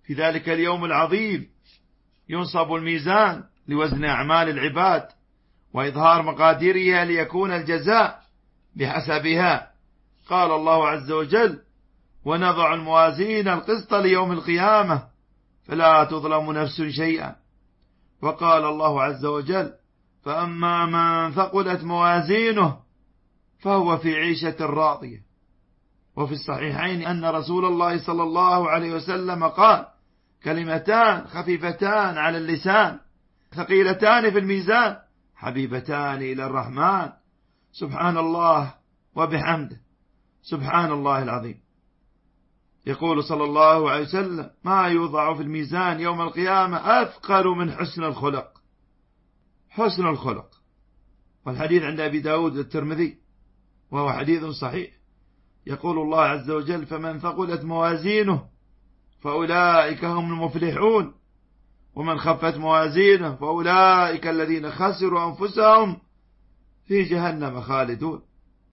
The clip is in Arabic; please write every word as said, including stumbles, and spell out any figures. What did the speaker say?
في ذلك اليوم العظيم ينصب الميزان لوزن أعمال العباد وإظهار مقاديرها ليكون الجزاء بحسبها. قال الله عز وجل: ونضع الموازين القسط ليوم القيامة فلا تظلم نفس شيئا. وقال الله عز وجل: فأما من ثقلت موازينه فهو في عيشة راضية. وفي الصحيحين أن رسول الله صلى الله عليه وسلم قال: كلمتان خفيفتان على اللسان ثقيلتان في الميزان حبيبتان إلى الرحمن، سبحان الله وبحمده، سبحان الله العظيم. يقول صلى الله عليه وسلم: ما يوضع في الميزان يوم القيامة أثقل من حسن الخلق. حسن الخلق. والحديث عند أبي داود الترمذي وهو حديث صحيح. يقول الله عز وجل: فمن ثقلت موازينه فأولئك هم المفلحون ومن خفت موازينه فأولئك الذين خسروا أنفسهم في جهنم خالدون.